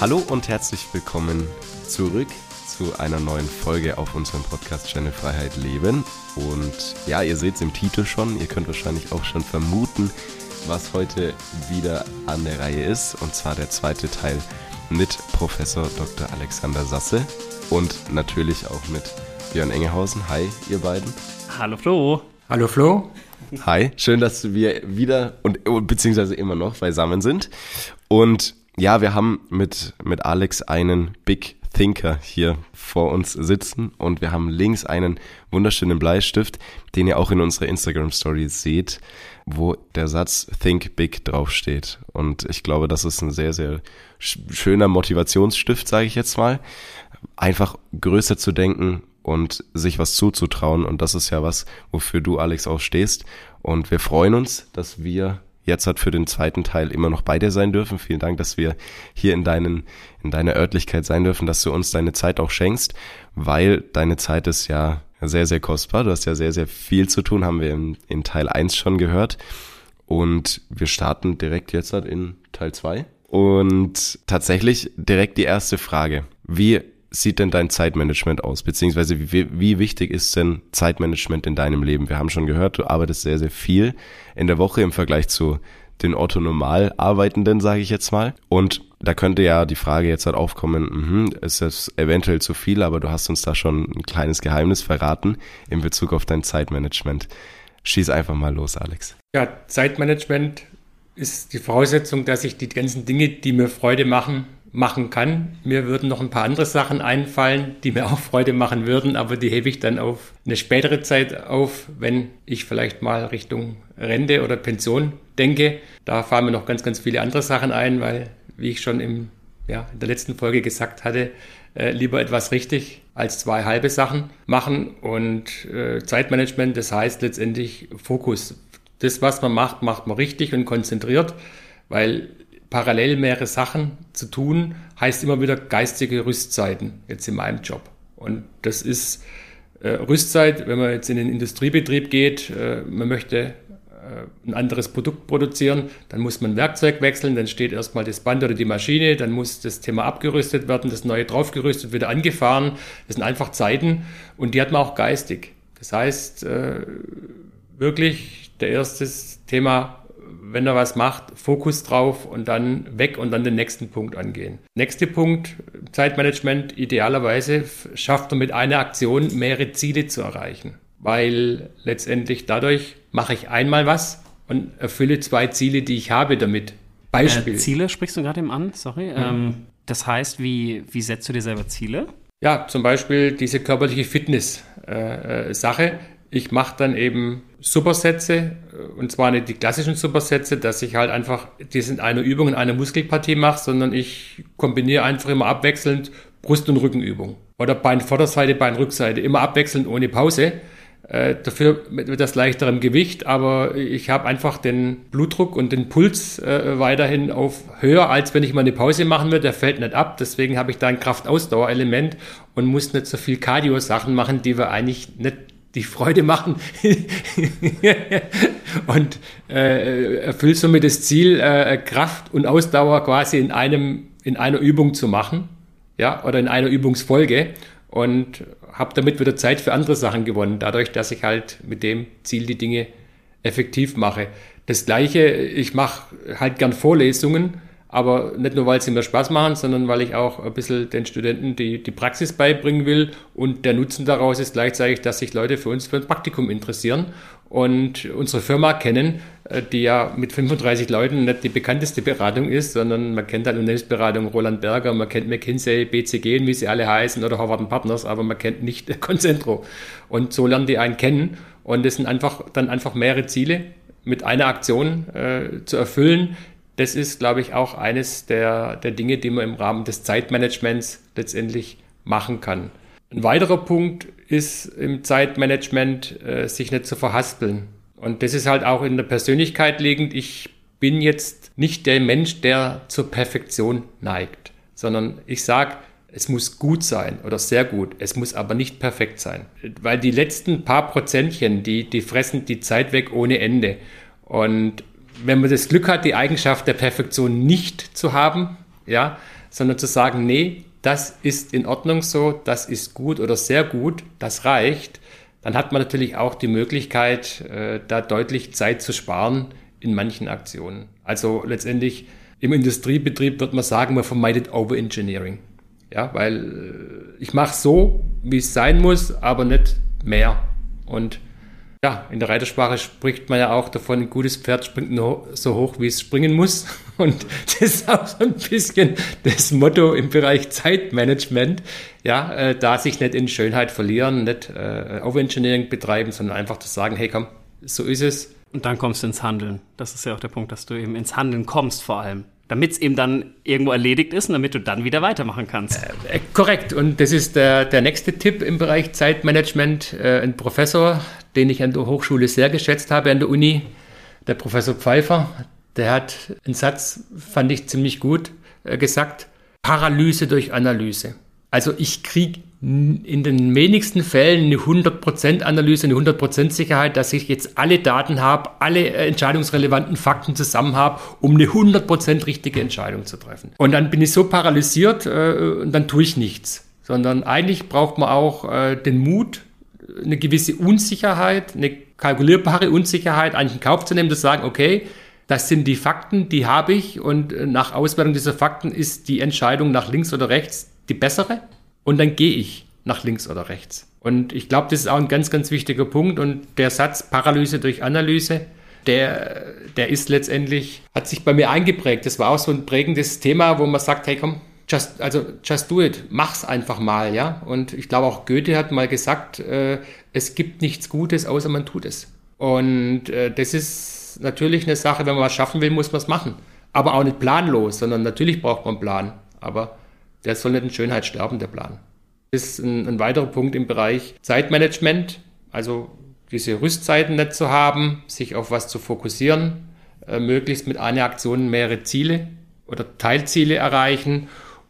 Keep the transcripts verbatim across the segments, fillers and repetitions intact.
Hallo und herzlich willkommen zurück zu einer neuen Folge auf unserem Podcast-Channel Freiheit Leben. Und ja, ihr seht es im Titel schon, ihr könnt wahrscheinlich auch schon vermuten, was heute wieder an der Reihe ist. Und zwar der zweite Teil mit Professor Doktor Alexander Sasse und natürlich auch mit Björn Engehausen. Hi, ihr beiden. Hallo Flo. Hallo Flo. Hi, schön, dass wir wieder und beziehungsweise immer noch beisammen sind. Und ja, wir haben mit, mit Alex einen Big Thinker hier vor uns sitzen und wir haben links einen wunderschönen Bleistift, den ihr auch in unserer Instagram-Story seht, wo der Satz Think Big draufsteht. Und ich glaube, das ist ein sehr, sehr schöner Motivationsstift, sage ich jetzt mal. Einfach größer zu denken und sich was zuzutrauen. Und das ist ja was, wofür du, Alex, auch stehst. Und wir freuen uns, dass wir jetzt halt für den zweiten Teil immer noch bei dir sein dürfen. Vielen Dank, dass wir hier in deinen, in deiner Örtlichkeit sein dürfen, dass du uns deine Zeit auch schenkst, weil deine Zeit ist ja sehr, sehr kostbar. Du hast ja sehr, sehr viel zu tun, haben wir in, in Teil eins schon gehört. Und wir starten direkt jetzt halt in Teil zwei. Und tatsächlich direkt die erste Frage. Wie sieht denn dein Zeitmanagement aus? Beziehungsweise wie, wie wichtig ist denn Zeitmanagement in deinem Leben? Wir haben schon gehört, du arbeitest sehr, sehr viel in der Woche im Vergleich zu den Otto-Normal-Arbeitenden, sage ich jetzt mal. Und da könnte ja die Frage jetzt halt aufkommen, mh, ist das eventuell zu viel, aber du hast uns da schon ein kleines Geheimnis verraten in Bezug auf dein Zeitmanagement. Schieß einfach mal los, Alex. Ja, Zeitmanagement ist die Voraussetzung, dass ich die ganzen Dinge, die mir Freude machen, machen kann. Mir würden noch ein paar andere Sachen einfallen, die mir auch Freude machen würden, aber die hebe ich dann auf eine spätere Zeit auf, wenn ich vielleicht mal Richtung Rente oder Pension denke. Da fallen mir noch ganz, ganz viele andere Sachen ein, weil, wie ich schon im, ja, in der letzten Folge gesagt hatte, äh, lieber etwas richtig als zwei halbe Sachen machen. Und äh, Zeitmanagement, das heißt letztendlich Fokus. Das, was man macht, macht man richtig und konzentriert, weil parallel mehrere Sachen zu tun, heißt immer wieder geistige Rüstzeiten, jetzt in meinem Job. Und das ist äh, Rüstzeit, wenn man jetzt in den Industriebetrieb geht, äh, man möchte äh, ein anderes Produkt produzieren, dann muss man Werkzeug wechseln, dann steht erstmal das Band oder die Maschine, dann muss das Thema abgerüstet werden, das neue draufgerüstet, wieder angefahren. Das sind einfach Zeiten und die hat man auch geistig. Das heißt, äh, wirklich der erste Thema, wenn er was macht, Fokus drauf und dann weg und dann den nächsten Punkt angehen. Nächster Punkt, Zeitmanagement, idealerweise schafft er mit einer Aktion mehrere Ziele zu erreichen, weil letztendlich dadurch mache ich einmal was und erfülle zwei Ziele, die ich habe damit. Beispiel. Äh, Ziele sprichst du gerade eben an, sorry. Mhm. Ähm, das heißt, wie, wie setzt du dir selber Ziele? Ja, zum Beispiel diese körperliche Fitness-Sache. Äh, Ich mache dann eben Supersätze, und zwar nicht die klassischen Supersätze, dass ich halt einfach das in einer Übung, in einer Muskelpartie mache, sondern ich kombiniere einfach immer abwechselnd Brust- und Rückenübung. Oder Beinvorderseite, Beinrückseite, immer abwechselnd ohne Pause. Äh, dafür mit das leichterem Gewicht, aber ich habe einfach den Blutdruck und den Puls äh, weiterhin auf höher, als wenn ich mal eine Pause machen würde. Der fällt nicht ab, deswegen habe ich da ein Kraftausdauerelement und muss nicht so viel Cardio-Sachen machen, die wir eigentlich nicht die Freude machen und äh, erfüllt somit das Ziel, äh, Kraft und Ausdauer quasi in einem in einer Übung zu machen, ja, oder in einer Übungsfolge und habe damit wieder Zeit für andere Sachen gewonnen, dadurch, dass ich halt mit dem Ziel die Dinge effektiv mache. Das Gleiche, ich mache halt gern Vorlesungen, aber nicht nur, weil sie mir Spaß machen, sondern weil ich auch ein bisschen den Studenten die, die Praxis beibringen will. Und der Nutzen daraus ist gleichzeitig, dass sich Leute für uns für ein Praktikum interessieren und unsere Firma kennen, die ja mit fünfunddreißig Leuten nicht die bekannteste Beratung ist, sondern man kennt halt Unternehmensberatung Roland Berger, man kennt McKinsey, B C G, wie sie alle heißen, oder Harvard Partners, aber man kennt nicht Concentro. Und so lernen die einen kennen. Und das sind einfach dann einfach mehrere Ziele mit einer Aktion äh, zu erfüllen. Das ist, glaube ich, auch eines der, der Dinge, die man im Rahmen des Zeitmanagements letztendlich machen kann. Ein weiterer Punkt ist im Zeitmanagement, äh, sich nicht zu verhaspeln. Und das ist halt auch in der Persönlichkeit liegend. Ich bin jetzt nicht der Mensch, der zur Perfektion neigt, sondern ich sage, es muss gut sein oder sehr gut. Es muss aber nicht perfekt sein. Weil die letzten paar Prozentchen, die, die fressen die Zeit weg ohne Ende. Und wenn man das Glück hat, die Eigenschaft der Perfektion nicht zu haben ja, sondern zu sagen, nee, das ist in Ordnung so, das ist gut oder sehr gut, das reicht, dann hat man natürlich auch die Möglichkeit, äh, da deutlich Zeit zu sparen in manchen Aktionen. Also letztendlich im Industriebetrieb wird man sagen, man vermeidet Overengineering. Ja, weil äh, ich mache so, wie es sein muss, aber nicht mehr. Und ja, in der Reitersprache spricht man ja auch davon, ein gutes Pferd springt nur so hoch, wie es springen muss. Und das ist auch so ein bisschen das Motto im Bereich Zeitmanagement. Ja, äh, da sich nicht in Schönheit verlieren, nicht äh, Overengineering betreiben, sondern einfach zu sagen, hey komm, so ist es. Und dann kommst du ins Handeln. Das ist ja auch der Punkt, dass du eben ins Handeln kommst vor allem. Damit es eben dann irgendwo erledigt ist und damit du dann wieder weitermachen kannst. Äh, korrekt. Und das ist der, der nächste Tipp im Bereich Zeitmanagement. Äh, ein Professor, den ich an der Hochschule sehr geschätzt habe, an der Uni, der Professor Pfeiffer, der hat einen Satz, fand ich ziemlich gut, äh, gesagt, Paralyse durch Analyse. Also ich kriege in den wenigsten Fällen eine hundert Prozent Analyse, eine hundert Prozent Sicherheit, dass ich jetzt alle Daten habe, alle entscheidungsrelevanten Fakten zusammen habe, um eine hundert Prozent richtige Entscheidung zu treffen. Und dann bin ich so paralysiert äh, und dann tue ich nichts. Sondern eigentlich braucht man auch äh, den Mut, eine gewisse Unsicherheit, eine kalkulierbare Unsicherheit eigentlich in Kauf zu nehmen, zu sagen, okay, das sind die Fakten, die habe ich und nach Auswertung dieser Fakten ist die Entscheidung nach links oder rechts die bessere. Und dann gehe ich nach links oder rechts. Und ich glaube, das ist auch ein ganz, ganz wichtiger Punkt. Und der Satz Paralyse durch Analyse, der, der ist letztendlich, hat sich bei mir eingeprägt. Das war auch so ein prägendes Thema, wo man sagt, hey komm, just, also just do it, mach's einfach mal, ja. Und ich glaube auch Goethe hat mal gesagt, äh, es gibt nichts Gutes, außer man tut es. Und äh, das ist natürlich eine Sache, wenn man was schaffen will, muss man es machen. Aber auch nicht planlos, sondern natürlich braucht man einen Plan. Aber der soll nicht in Schönheit sterben, der Plan. Das ist ein, ein weiterer Punkt im Bereich Zeitmanagement, also diese Rüstzeiten nicht zu haben, sich auf was zu fokussieren, äh, möglichst mit einer Aktion mehrere Ziele oder Teilziele erreichen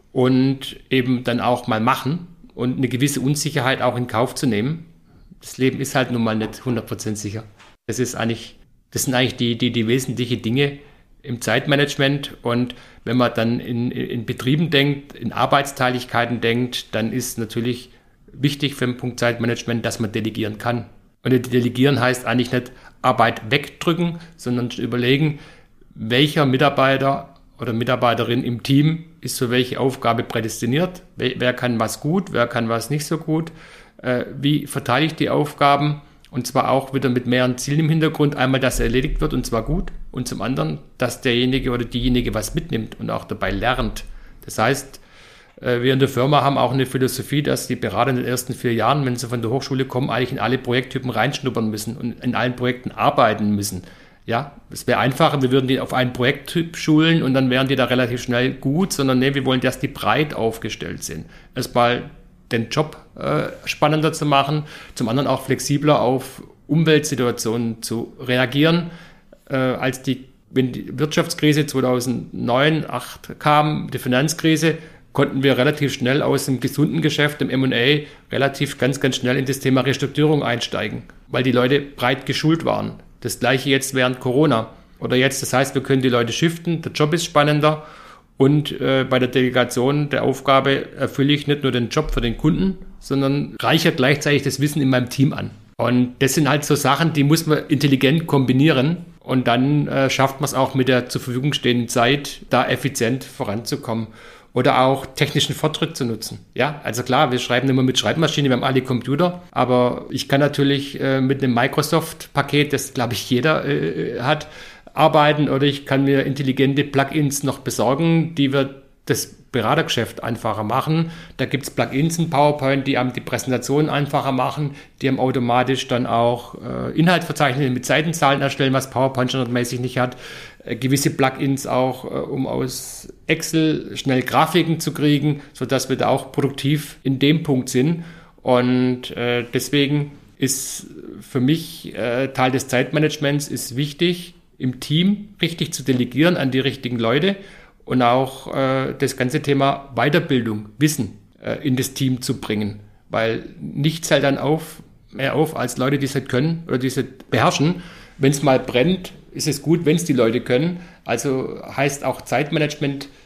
und eben dann auch mal machen und eine gewisse Unsicherheit auch in Kauf zu nehmen. Das Leben ist halt nun mal nicht hundert Prozent sicher. Das ist eigentlich, das sind eigentlich die, die, die wesentlichen Dinge im Zeitmanagement. Und wenn man dann in, in Betrieben denkt, in Arbeitsteiligkeiten denkt, dann ist natürlich wichtig für den Punkt Zeitmanagement, dass man delegieren kann. Und delegieren heißt eigentlich nicht Arbeit wegdrücken, sondern überlegen, welcher Mitarbeiter oder Mitarbeiterin im Team ist für welche Aufgabe prädestiniert, wer, wer kann was gut, wer kann was nicht so gut, äh, wie verteile ich die Aufgaben. Und zwar auch wieder mit mehreren Zielen im Hintergrund. Einmal, dass er erledigt wird und zwar gut. Und zum anderen, dass derjenige oder diejenige was mitnimmt und auch dabei lernt. Das heißt, wir in der Firma haben auch eine Philosophie, dass die Berater in den ersten vier Jahren, wenn sie von der Hochschule kommen, eigentlich in alle Projekttypen reinschnuppern müssen und in allen Projekten arbeiten müssen. Ja, es wäre einfacher, wir würden die auf einen Projekttyp schulen und dann wären die da relativ schnell gut, sondern nee, wir wollen, dass die breit aufgestellt sind. Erstmal den Job äh, spannender zu machen, zum anderen auch flexibler auf Umweltsituationen zu reagieren, äh, als die, wenn die Wirtschaftskrise zweitausendneun, zweitausendacht kam, die Finanzkrise, konnten wir relativ schnell aus dem gesunden Geschäft, dem M und A, relativ ganz, ganz schnell in das Thema Restrukturierung einsteigen, weil die Leute breit geschult waren. Das gleiche jetzt während Corona oder jetzt, das heißt, wir können die Leute shiften, der Job ist spannender. Und äh, bei der Delegation der Aufgabe erfülle ich nicht nur den Job für den Kunden, sondern reichert gleichzeitig das Wissen in meinem Team an. Und das sind halt so Sachen, die muss man intelligent kombinieren. Und dann äh, schafft man es auch mit der zur Verfügung stehenden Zeit, da effizient voranzukommen. Oder auch technischen Fortschritt zu nutzen. Ja, also klar, wir schreiben immer mit Schreibmaschine, wir haben alle Computer. Aber ich kann natürlich äh, mit einem Microsoft-Paket, das glaube ich jeder äh, hat, arbeiten oder ich kann mir intelligente Plugins noch besorgen, die wir das Beratergeschäft einfacher machen. Da gibt es Plugins in PowerPoint, die einem die Präsentation einfacher machen, die einem automatisch dann auch äh, Inhaltsverzeichnisse mit Seitenzahlen erstellen, was PowerPoint standardmäßig nicht hat. Äh, gewisse Plugins auch, äh, um aus Excel schnell Grafiken zu kriegen, sodass wir da auch produktiv in dem Punkt sind. Und äh, deswegen ist für mich äh, Teil des Zeitmanagements ist wichtig, im Team richtig zu delegieren an die richtigen Leute und auch äh, das ganze Thema Weiterbildung, Wissen äh, in das Team zu bringen. Weil nichts hält dann auf, mehr auf als Leute, die es halt können oder die es halt beherrschen. Wenn es mal brennt, ist es gut, wenn es die Leute können. Also heißt auch Zeitmanagement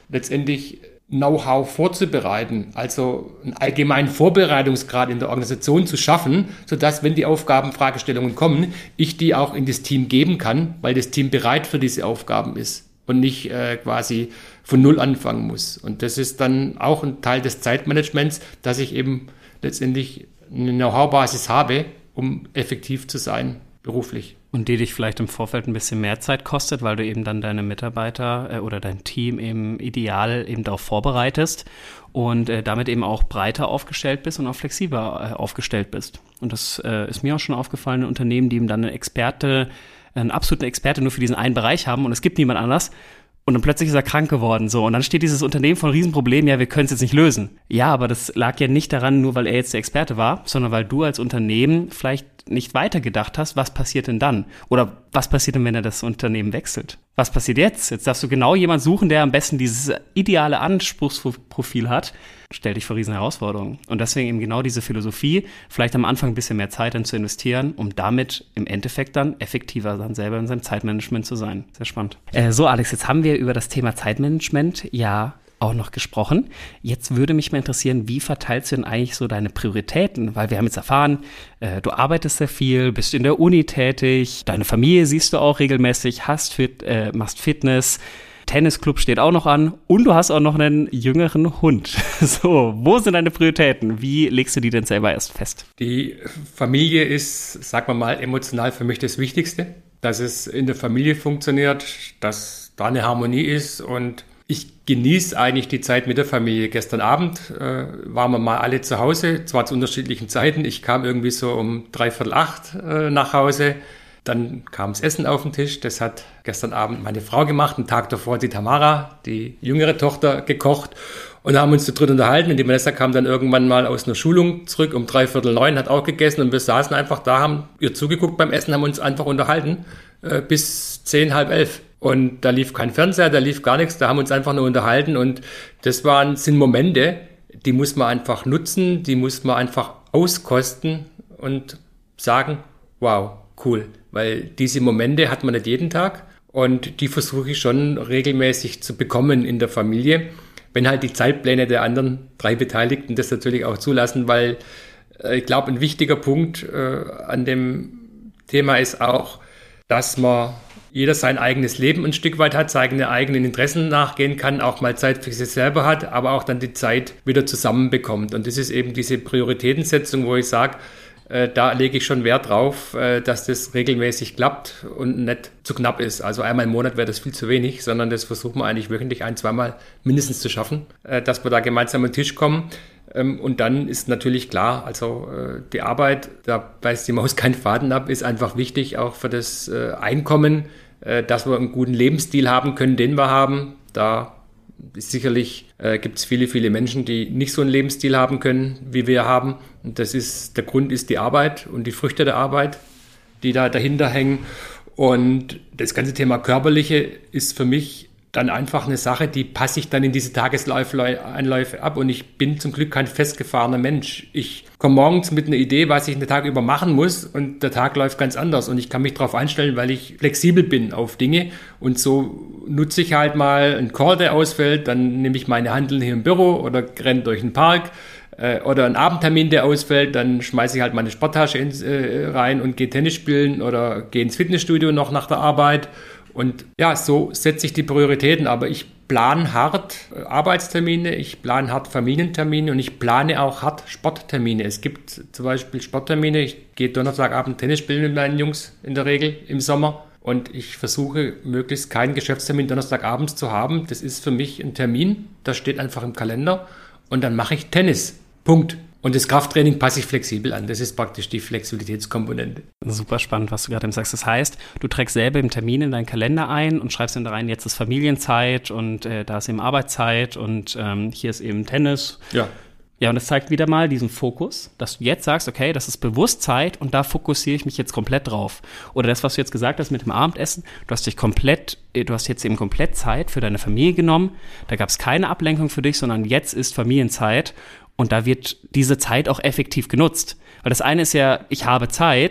letztendlich Know-how vorzubereiten, also einen allgemeinen Vorbereitungsgrad in der Organisation zu schaffen, sodass, wenn die Aufgabenfragestellungen kommen, ich die auch in das Team geben kann, weil das Team bereit für diese Aufgaben ist und nicht äh, quasi von Null anfangen muss. Und das ist dann auch ein Teil des Zeitmanagements, dass ich eben letztendlich eine Know-how-Basis habe, um effektiv zu sein, beruflich. Und die dich vielleicht im Vorfeld ein bisschen mehr Zeit kostet, weil du eben dann deine Mitarbeiter äh, oder dein Team eben ideal eben darauf vorbereitest und äh, damit eben auch breiter aufgestellt bist und auch flexibler äh, aufgestellt bist. Und das äh, ist mir auch schon aufgefallen in Unternehmen, die eben dann einen Experte, einen absoluten Experte nur für diesen einen Bereich haben und es gibt niemand anders. Und dann plötzlich ist er krank geworden, so. Und dann steht dieses Unternehmen vor einem Riesenproblem, ja, wir können es jetzt nicht lösen. Ja, aber das lag ja nicht daran, nur weil er jetzt der Experte war, sondern weil du als Unternehmen vielleicht nicht weitergedacht hast, was passiert denn dann? Oder was passiert denn, wenn er das Unternehmen wechselt? Was passiert jetzt? Jetzt darfst du genau jemanden suchen, der am besten dieses ideale Anspruchsprofil hat. Stell dich vor riesen Herausforderungen. Und deswegen eben genau diese Philosophie, vielleicht am Anfang ein bisschen mehr Zeit dann zu investieren, um damit im Endeffekt dann effektiver dann selber in seinem Zeitmanagement zu sein. Sehr spannend. Äh, so, Alex, jetzt haben wir über das Thema Zeitmanagement ja auch noch gesprochen. Jetzt würde mich mal interessieren, wie verteilst du denn eigentlich so deine Prioritäten? Weil wir haben jetzt erfahren, äh, du arbeitest sehr viel, bist in der Uni tätig, deine Familie siehst du auch regelmäßig, hast fit, äh, machst Fitness, Tennisclub steht auch noch an und du hast auch noch einen jüngeren Hund. So, wo sind deine Prioritäten? Wie legst du die denn selber erst fest? Die Familie ist, sagen wir mal, emotional für mich das Wichtigste. Dass es in der Familie funktioniert, dass da eine Harmonie ist und ich genieße eigentlich die Zeit mit der Familie. Gestern Abend äh, waren wir mal alle zu Hause, zwar zu unterschiedlichen Zeiten. Ich kam irgendwie so um dreiviertel acht äh, nach Hause. Dann kam das Essen auf den Tisch. Das hat gestern Abend meine Frau gemacht. Einen Tag davor hat die Tamara, die jüngere Tochter, gekocht. Und da haben wir uns zu dritt unterhalten. Und die Vanessa kam dann irgendwann mal aus einer Schulung zurück um dreiviertel neun, hat auch gegessen. Und wir saßen einfach da, haben ihr zugeguckt beim Essen, haben uns einfach unterhalten äh, bis zehn, halb elf. Und da lief kein Fernseher, da lief gar nichts, da haben wir uns einfach nur unterhalten und das waren, sind Momente, die muss man einfach nutzen, die muss man einfach auskosten und sagen, wow, cool, weil diese Momente hat man nicht jeden Tag und die versuche ich schon regelmäßig zu bekommen in der Familie, wenn halt die Zeitpläne der anderen drei Beteiligten das natürlich auch zulassen, weil äh, ich glaube, ein wichtiger Punkt äh, an dem Thema ist auch, dass man jeder sein eigenes Leben ein Stück weit hat, seine eigenen Interessen nachgehen kann, auch mal Zeit für sich selber hat, aber auch dann die Zeit wieder zusammenbekommt. Und das ist eben diese Prioritätensetzung, wo ich sage, äh, da lege ich schon Wert drauf, äh, dass das regelmäßig klappt und nicht zu knapp ist. Also einmal im Monat wäre das viel zu wenig, sondern das versuchen wir eigentlich wöchentlich ein-, zweimal mindestens zu schaffen, äh, dass wir da gemeinsam an den Tisch kommen. Ähm, und dann ist natürlich klar, also äh, die Arbeit, da beißt die Maus keinen Faden ab, ist einfach wichtig, auch für das äh, Einkommen, dass wir einen guten Lebensstil haben können, den wir haben. Da ist sicherlich äh, gibt es viele, viele Menschen, die nicht so einen Lebensstil haben können, wie wir haben. Und das ist, der Grund ist die Arbeit und die Früchte der Arbeit, die da dahinter hängen. Und das ganze Thema Körperliche ist für mich dann einfach eine Sache, die passe ich dann in diese Tageseinläufe ab. Und ich bin zum Glück kein festgefahrener Mensch. Ich komme morgens mit einer Idee, was ich den Tag über machen muss und der Tag läuft ganz anders. Und ich kann mich darauf einstellen, weil ich flexibel bin auf Dinge. Und so nutze ich halt mal einen Call, der ausfällt. Dann nehme ich meine Hanteln hier im Büro oder renne durch den Park. Äh, oder einen Abendtermin, der ausfällt. Dann schmeiße ich halt meine Sporttasche ins, äh, rein und gehe Tennis spielen oder gehe ins Fitnessstudio noch nach der Arbeit. Und ja, so setze ich die Prioritäten, aber ich plane hart Arbeitstermine, ich plane hart Familientermine und ich plane auch hart Sporttermine. Es gibt zum Beispiel Sporttermine, ich gehe Donnerstagabend Tennis spielen mit meinen Jungs in der Regel im Sommer und ich versuche möglichst keinen Geschäftstermin Donnerstagabends zu haben. Das ist für mich ein Termin, das steht einfach im Kalender und dann mache ich Tennis. Punkt. Und das Krafttraining passe ich flexibel an. Das ist praktisch die Flexibilitätskomponente. Super spannend, was du gerade sagst. Das heißt, du trägst selber im Termin in deinen Kalender ein und schreibst dann da rein, jetzt ist Familienzeit und äh, da ist eben Arbeitszeit und ähm, hier ist eben Tennis. Ja. Ja, und das zeigt wieder mal diesen Fokus, dass du jetzt sagst, okay, das ist Bewusstheit und da fokussiere ich mich jetzt komplett drauf. Oder das, was du jetzt gesagt hast mit dem Abendessen, du hast dich komplett, du hast jetzt eben komplett Zeit für deine Familie genommen. Da gab es keine Ablenkung für dich, sondern jetzt ist Familienzeit. Und da wird diese Zeit auch effektiv genutzt. Weil das eine ist ja, ich habe Zeit,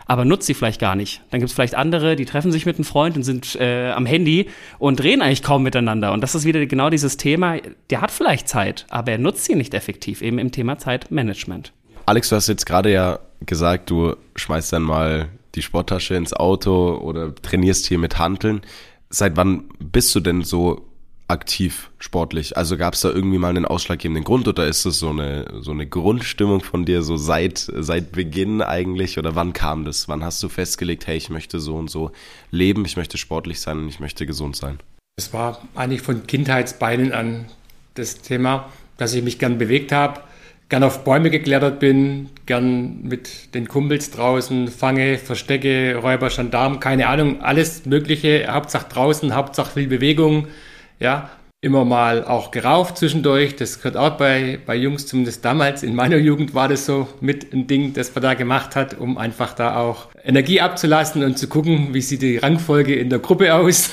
aber nutzt sie vielleicht gar nicht. Dann gibt es vielleicht andere, die treffen sich mit einem Freund und sind äh, am Handy und reden eigentlich kaum miteinander. Und das ist wieder genau dieses Thema, der hat vielleicht Zeit, aber er nutzt sie nicht effektiv, eben im Thema Zeitmanagement. Alex, du hast jetzt gerade ja gesagt, du schmeißt dann mal die Sporttasche ins Auto oder trainierst hier mit Hanteln. Seit wann bist du denn so aktiv sportlich? Also gab es da irgendwie mal einen ausschlaggebenden Grund oder ist es so eine so eine Grundstimmung von dir, so seit seit Beginn eigentlich? Oder wann kam das? Wann hast du festgelegt, hey, ich möchte so und so leben, ich möchte sportlich sein und ich möchte gesund sein? Es war eigentlich von Kindheitsbeinen an das Thema, dass ich mich gern bewegt habe, gern auf Bäume geklettert bin, gern mit den Kumpels draußen fange, verstecke, Räuber, Gendarm, keine Ahnung, alles Mögliche, Hauptsache draußen, Hauptsache viel Bewegung. Ja, immer mal auch geraucht zwischendurch. Das gehört auch bei, bei Jungs, zumindest damals in meiner Jugend war das so mit ein Ding, das man da gemacht hat, um einfach da auch Energie abzulassen und zu gucken, wie sieht die Rangfolge in der Gruppe aus.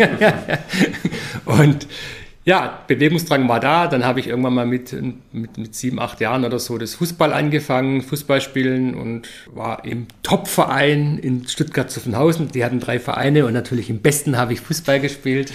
Und ja, Bewegungsdrang war da. Dann habe ich irgendwann mal mit, mit, mit sieben, acht Jahren oder so das Fußball angefangen, Fußball spielen und war im Top-Verein in Stuttgart-Zuffenhausen. Die hatten drei Vereine und natürlich im besten habe ich Fußball gespielt,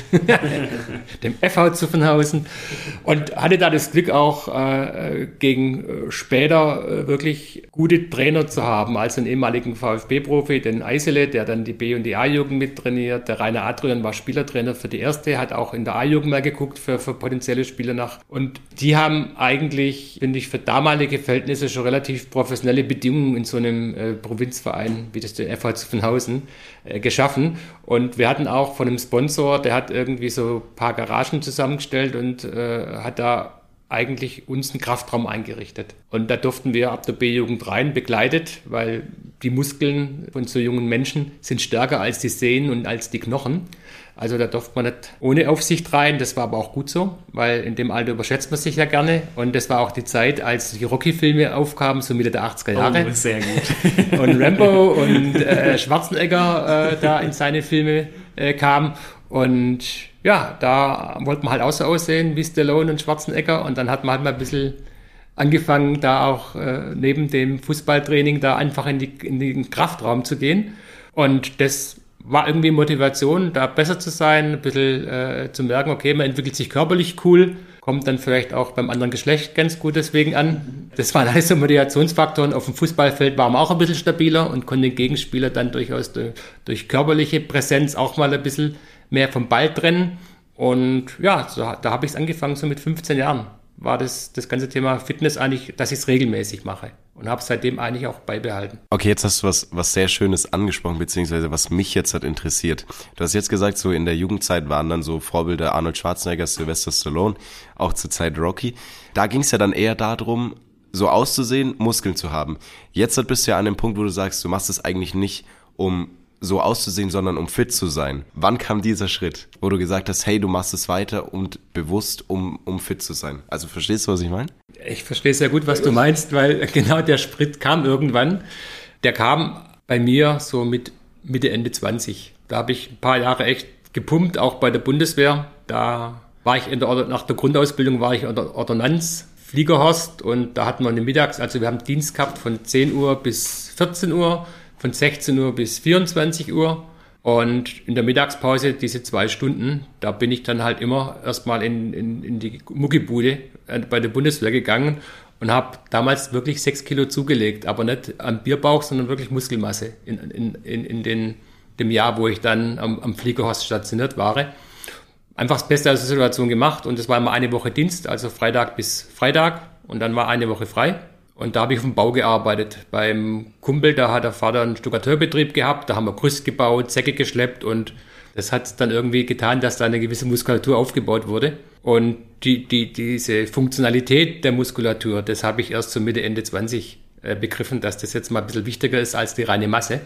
dem F V Zuffenhausen. Und hatte da das Glück auch äh, gegen äh, später äh, wirklich gute Trainer zu haben. Also einen ehemaligen VfB-Profi, den Eisele, der dann die B- und die A-Jugend mittrainiert. Der Rainer Adrian war Spielertrainer für die erste, hat auch in der A-Jugend mal geguckt, Für, für potenzielle Spieler nach. Und die haben eigentlich, finde ich, für damalige Verhältnisse schon relativ professionelle Bedingungen in so einem äh, Provinzverein, wie das der F V Zuffenhausen, äh, geschaffen. Und wir hatten auch von einem Sponsor, der hat irgendwie so ein paar Garagen zusammengestellt und äh, hat da eigentlich uns einen Kraftraum eingerichtet. Und da durften wir ab der B-Jugend rein, begleitet, weil die Muskeln von so jungen Menschen sind stärker als die Sehnen und als die Knochen. Also da durfte man nicht ohne Aufsicht rein, das war aber auch gut so, weil in dem Alter überschätzt man sich ja gerne. Und das war auch die Zeit, als die Rocky-Filme aufkamen, so Mitte der achtziger Jahre. Oh, sehr gut. Und Rambo und äh, Schwarzenegger äh, da in seine Filme äh, kamen. Und ja, da wollte man halt auch so aussehen wie Stallone und Schwarzenegger. Und dann hat man halt mal ein bisschen angefangen, da auch äh, neben dem Fußballtraining da einfach in, die, in den Kraftraum zu gehen. Und das war irgendwie Motivation, da besser zu sein, ein bisschen äh, zu merken, okay, man entwickelt sich körperlich cool, kommt dann vielleicht auch beim anderen Geschlecht ganz gut deswegen an. Das waren alles so Motivationsfaktoren. Auf dem Fußballfeld waren wir auch ein bisschen stabiler und konnten den Gegenspieler dann durchaus durch, durch körperliche Präsenz auch mal ein bisschen mehr vom Ball trennen. Und ja, so, da habe ich es angefangen, so mit fünfzehn Jahren war das, das ganze Thema Fitness eigentlich, dass ich es regelmäßig mache. Und habe es seitdem eigentlich auch beibehalten. Okay, jetzt hast du was, was sehr Schönes angesprochen, beziehungsweise was mich jetzt hat interessiert. Du hast jetzt gesagt, so in der Jugendzeit waren dann so Vorbilder Arnold Schwarzenegger, Sylvester Stallone, auch zur Zeit Rocky. Da ging es ja dann eher darum, so auszusehen, Muskeln zu haben. Jetzt bist du ja an dem Punkt, wo du sagst, du machst es eigentlich nicht, um so auszusehen, sondern um fit zu sein. Wann kam dieser Schritt, wo du gesagt hast, hey, du machst es weiter und bewusst, um, um fit zu sein? Also verstehst du, was ich meine? Ich verstehe sehr gut, was du meinst, weil genau der Sprit kam irgendwann. Der kam bei mir so mit Mitte, Ende zwanzig. Da habe ich ein paar Jahre echt gepumpt, auch bei der Bundeswehr. Da war ich in der, nach der Grundausbildung war ich in der Ordonnanz, Fliegerhorst, und da hatten wir eine Mittags, also wir haben Dienst gehabt von zehn Uhr bis vierzehn Uhr, von sechzehn Uhr bis vierundzwanzig Uhr. Und in der Mittagspause, diese zwei Stunden, da bin ich dann halt immer erstmal in, in, in die Muckibude bei der Bundeswehr gegangen und habe damals wirklich sechs Kilo zugelegt, aber nicht am Bierbauch, sondern wirklich Muskelmasse in, in, in, in den, dem Jahr, wo ich dann am, am Fliegerhorst stationiert war. Einfach das Beste aus der Situation gemacht, und es war immer eine Woche Dienst, also Freitag bis Freitag, und dann war eine Woche frei. Und da habe ich auf dem Bau gearbeitet. Beim Kumpel, da hat der Vater einen Stuckateurbetrieb gehabt, da haben wir Gerüst gebaut, Säcke geschleppt, und das hat dann irgendwie getan, dass da eine gewisse Muskulatur aufgebaut wurde. Und die, die, diese Funktionalität der Muskulatur, das habe ich erst so Mitte, Ende zwanzig äh, begriffen, dass das jetzt mal ein bisschen wichtiger ist als die reine Masse.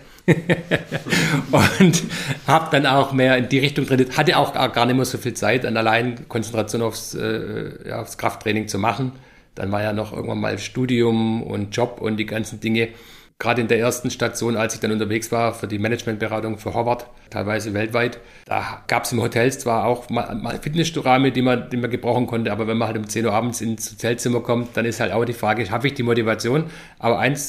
Und habe dann auch mehr in die Richtung trainiert, hatte auch gar nicht mehr so viel Zeit, an allein Konzentration aufs, äh, ja, aufs Krafttraining zu machen. Dann war ja noch irgendwann mal Studium und Job und die ganzen Dinge. Gerade in der ersten Station, als ich dann unterwegs war für die Managementberatung für Harvard, teilweise weltweit, da gab es im Hotel zwar auch mal, mal Fitnessräume, die man, die man gebrauchen konnte, aber wenn man halt um zehn Uhr abends ins Hotelzimmer kommt, dann ist halt auch die Frage, habe ich die Motivation? Aber eins,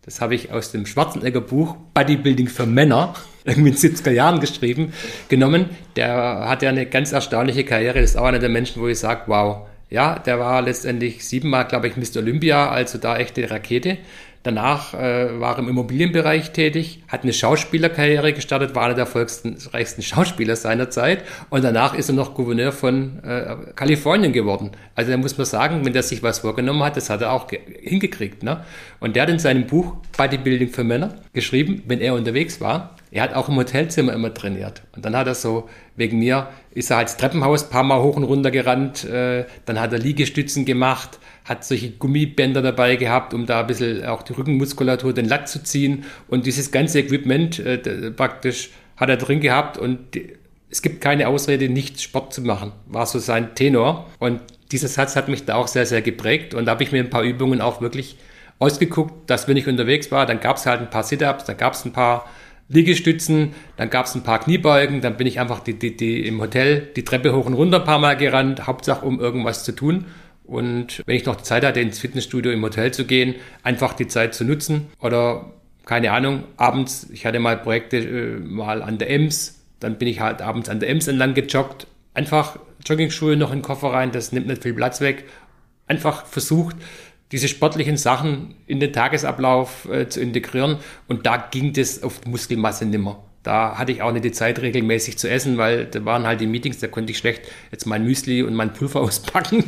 Das habe ich aus dem Schwarzenegger Buch Bodybuilding für Männer, irgendwie in den siebziger Jahren geschrieben, genommen. Der hat ja eine ganz erstaunliche Karriere. Das ist auch einer der Menschen, wo ich sage, wow. Ja, der war letztendlich siebenmal, glaube ich, Mister Olympia, also da echte Rakete. Danach äh, war er im Immobilienbereich tätig, hat eine Schauspielerkarriere gestartet, war einer der erfolgreichsten Schauspieler seiner Zeit und danach ist er noch Gouverneur von äh, Kalifornien geworden. Also da muss man sagen, wenn der sich was vorgenommen hat, das hat er auch ge- hingekriegt. Ne? Und der hat in seinem Buch Bodybuilding für Männer geschrieben, wenn er unterwegs war, er hat auch im Hotelzimmer immer trainiert. Und dann hat er so, wegen mir, ist er halt das Treppenhaus ein paar Mal hoch und runter gerannt, äh, dann hat er Liegestützen gemacht, hat solche Gummibänder dabei gehabt, um da ein bisschen auch die Rückenmuskulatur, den Latt zu ziehen. Und dieses ganze Equipment äh, praktisch hat er drin gehabt. Und die, es gibt keine Ausrede, nicht Sport zu machen, war so sein Tenor. Und dieser Satz hat mich da auch sehr, sehr geprägt. Und da habe ich mir ein paar Übungen auch wirklich ausgeguckt, dass wenn ich unterwegs war, dann gab es halt ein paar Sit-Ups, dann gab es ein paar Liegestützen, dann gab es ein paar Kniebeugen, dann bin ich einfach die, die, die im Hotel die Treppe hoch und runter ein paar Mal gerannt, Hauptsache um irgendwas zu tun. Und wenn ich noch die Zeit hatte, ins Fitnessstudio im Hotel zu gehen, einfach die Zeit zu nutzen oder, keine Ahnung, abends, ich hatte mal Projekte äh, mal an der Ems, dann bin ich halt abends an der Ems entlang gejoggt, einfach Joggingschuhe noch in den Koffer rein, das nimmt nicht viel Platz weg, einfach versucht, diese sportlichen Sachen in den Tagesablauf äh, zu integrieren und da ging das auf die Muskelmasse nimmer. Da hatte ich auch nicht die Zeit, regelmäßig zu essen, weil da waren halt die Meetings, da konnte ich schlecht jetzt mein Müsli und mein Pulver auspacken.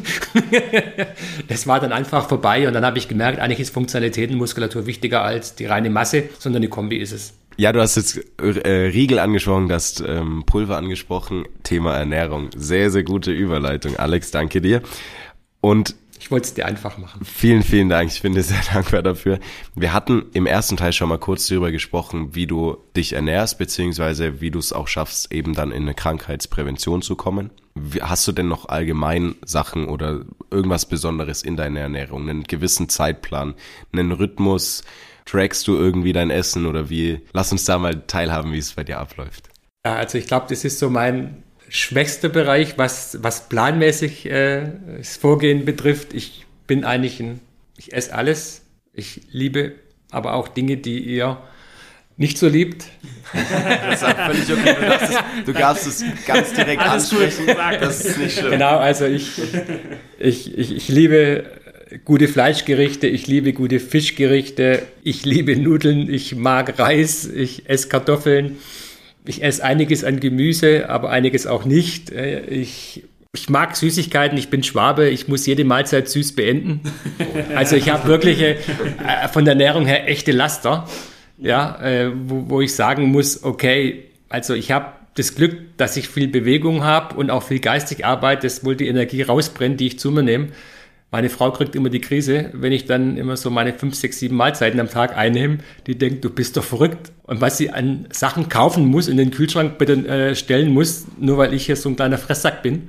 Das war dann einfach vorbei und dann habe ich gemerkt, eigentlich ist Funktionalität und Muskulatur wichtiger als die reine Masse, sondern die Kombi ist es. Ja, du hast jetzt äh, Riegel angesprochen, du hast ähm, Pulver angesprochen, Thema Ernährung. Sehr, sehr gute Überleitung, Alex, danke dir. Und ich wollte es dir einfach machen. Vielen, vielen Dank. Ich bin dir sehr dankbar dafür. Wir hatten im ersten Teil schon mal kurz darüber gesprochen, wie du dich ernährst, beziehungsweise wie du es auch schaffst, eben dann in eine Krankheitsprävention zu kommen. Hast du denn noch allgemein Sachen oder irgendwas Besonderes in deiner Ernährung? Einen gewissen Zeitplan, einen Rhythmus? Trackst du irgendwie dein Essen oder wie? Lass uns da mal teilhaben, wie es bei dir abläuft. Ja, also ich glaube, das ist so mein schwächster Bereich, was, was planmäßig äh, das Vorgehen betrifft. Ich bin eigentlich ein, ich esse alles. Ich liebe aber auch Dinge, die ihr nicht so liebt. Das ist völlig okay. Du darfst es, du darfst es ganz direkt ansprechen. Das ist nicht schlimm. Genau, also ich, ich, ich, ich liebe gute Fleischgerichte, ich liebe gute Fischgerichte, ich liebe Nudeln, ich mag Reis, ich esse Kartoffeln. Ich esse einiges an Gemüse, aber einiges auch nicht. Ich, ich mag Süßigkeiten, ich bin Schwabe, ich muss jede Mahlzeit süß beenden. Also ich habe wirklich äh, von der Ernährung her echte Laster, ja, äh, wo, wo ich sagen muss, okay, also ich habe das Glück, dass ich viel Bewegung habe und auch viel geistig arbeite, dass wohl die Energie rausbrennt, die ich zu mir nehme. Meine Frau kriegt immer die Krise, wenn ich dann immer so meine fünf, sechs, sieben Mahlzeiten am Tag einnehme. Die denkt, du bist doch verrückt. Und was sie an Sachen kaufen muss, in den Kühlschrank bitte äh, stellen muss, nur weil ich hier so ein kleiner Fresssack bin.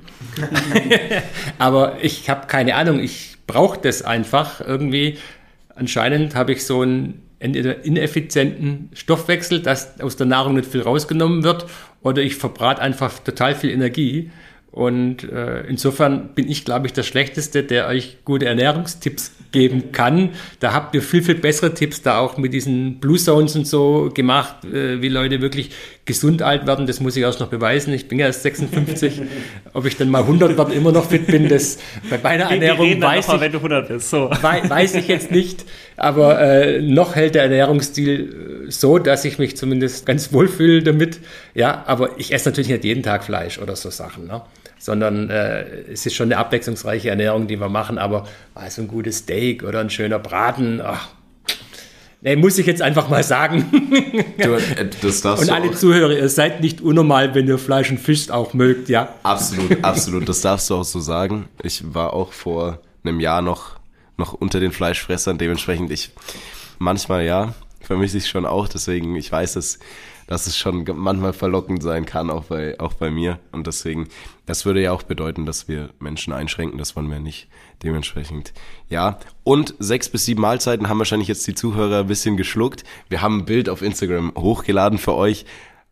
Aber ich habe keine Ahnung, ich brauche das einfach irgendwie. Anscheinend habe ich so einen entweder ineffizienten Stoffwechsel, dass aus der Nahrung nicht viel rausgenommen wird, oder ich verbrate einfach total viel Energie. Und äh, insofern bin ich, glaube ich, der Schlechteste, der euch gute Ernährungstipps geben kann. Da habt ihr viel, viel bessere Tipps, da auch mit diesen Blue Zones und so gemacht, äh, wie Leute wirklich gesund alt werden. Das muss ich erst noch beweisen. Ich bin ja erst sechsundfünfzig. Ob ich dann mal hundert werde, immer noch fit bin, das bei meiner Ernährung weiß ich, wenn du hundert bist. So. weiß ich jetzt nicht. Aber äh, noch hält der Ernährungsstil so, dass ich mich zumindest ganz wohl fühle damit. Ja, aber ich esse natürlich nicht jeden Tag Fleisch oder so Sachen, ne? Sondern äh, es ist schon eine abwechslungsreiche Ernährung, die wir machen, aber mal so ein gutes Steak oder ein schöner Braten, ach, nee, muss ich jetzt einfach mal sagen. Du, das darfst und alle du auch. Zuhörer, ihr seid nicht unnormal, wenn ihr Fleisch und Fisch auch mögt, ja. Absolut, absolut, das darfst du auch so sagen. Ich war auch vor einem Jahr noch, noch unter den Fleischfressern, dementsprechend ich, manchmal ja, vermisse ich schon auch, deswegen, ich weiß, dass dass es schon manchmal verlockend sein kann, auch bei, auch bei mir. Und deswegen, das würde ja auch bedeuten, dass wir Menschen einschränken, das wollen wir nicht. Dementsprechend, ja. Und sechs bis sieben Mahlzeiten haben wahrscheinlich jetzt die Zuhörer ein bisschen geschluckt. Wir haben ein Bild auf Instagram hochgeladen für euch.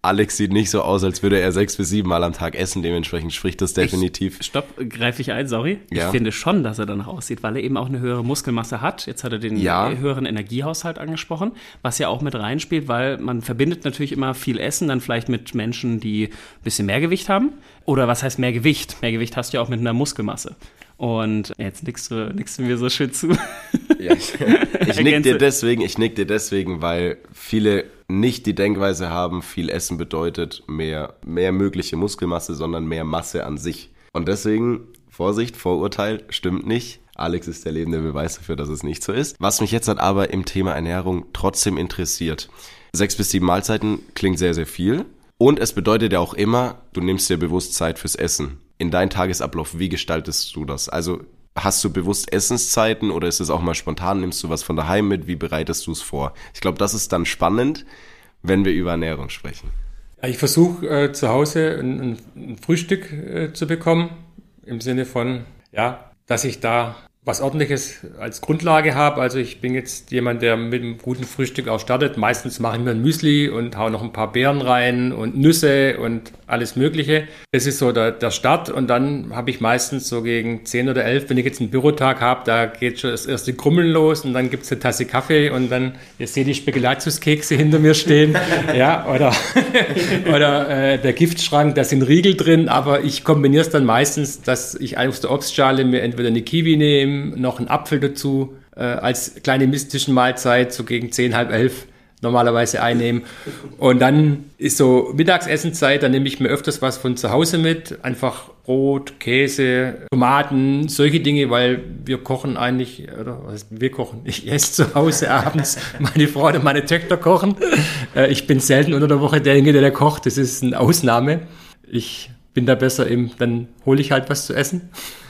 Alex sieht nicht so aus, als würde er sechs bis sieben Mal am Tag essen. Dementsprechend spricht das definitiv. Ich, stopp, greife ich ein, sorry. Ja. Ich finde schon, dass er danach aussieht, weil er eben auch eine höhere Muskelmasse hat. Jetzt hat er den Ja. höheren Energiehaushalt angesprochen, was ja auch mit reinspielt, weil man verbindet natürlich immer viel Essen dann vielleicht mit Menschen, die ein bisschen mehr Gewicht haben. Oder was heißt mehr Gewicht? Mehr Gewicht hast du ja auch mit einer Muskelmasse. Und jetzt nickst du, nickst du mir so schön zu. Ja, ich ich nick dir deswegen, ich nick dir deswegen, weil viele nicht die Denkweise haben, viel Essen bedeutet mehr, mehr mögliche Muskelmasse, sondern mehr Masse an sich. Und deswegen, Vorsicht, Vorurteil, stimmt nicht. Alex ist der lebende Beweis dafür, dass es nicht so ist. Was mich jetzt halt aber im Thema Ernährung trotzdem interessiert. Sechs bis sieben Mahlzeiten klingt sehr, sehr viel. Und es bedeutet ja auch immer, du nimmst dir bewusst Zeit fürs Essen. In deinen Tagesablauf, wie gestaltest du das? Also hast du bewusst Essenszeiten oder ist es auch mal spontan? Nimmst du was von daheim mit? Wie bereitest du es vor? Ich glaube, das ist dann spannend, wenn wir über Ernährung sprechen. Ja, ich versuche äh, zu Hause ein, ein Frühstück äh, zu bekommen, im Sinne von, ja, dass ich da was Ordentliches als Grundlage habe. Also ich bin jetzt jemand, der mit einem guten Frühstück auch startet. Meistens mache ich mir ein Müsli und hau noch ein paar Beeren rein und Nüsse und alles Mögliche. Das ist so der, der Start. Und dann habe ich meistens so gegen zehn oder elf, wenn ich jetzt einen Bürotag habe, da geht schon das erste Krummeln los und dann gibt's eine Tasse Kaffee und dann, ihr seht die Spekulatiuskekse hinter mir stehen. Ja, oder, oder äh, der Giftschrank, da sind Riegel drin. Aber ich kombiniere es dann meistens, dass ich aus der Obstschale mir entweder eine Kiwi nehme, noch einen Apfel dazu, äh, als kleine Zwischenmahlzeit, so gegen zehn, halb elf normalerweise einnehmen. Und dann ist so Mittagsessenzeit, dann nehme ich mir öfters was von zu Hause mit, einfach Brot, Käse, Tomaten, solche Dinge, weil wir kochen eigentlich, oder was heißt, wir kochen, ich esse zu Hause abends, meine Frau oder meine Töchter kochen. Äh, ich bin selten unter der Woche derjenige, der kocht, das ist eine Ausnahme. Ich bin da besser im, dann hole ich halt was zu essen.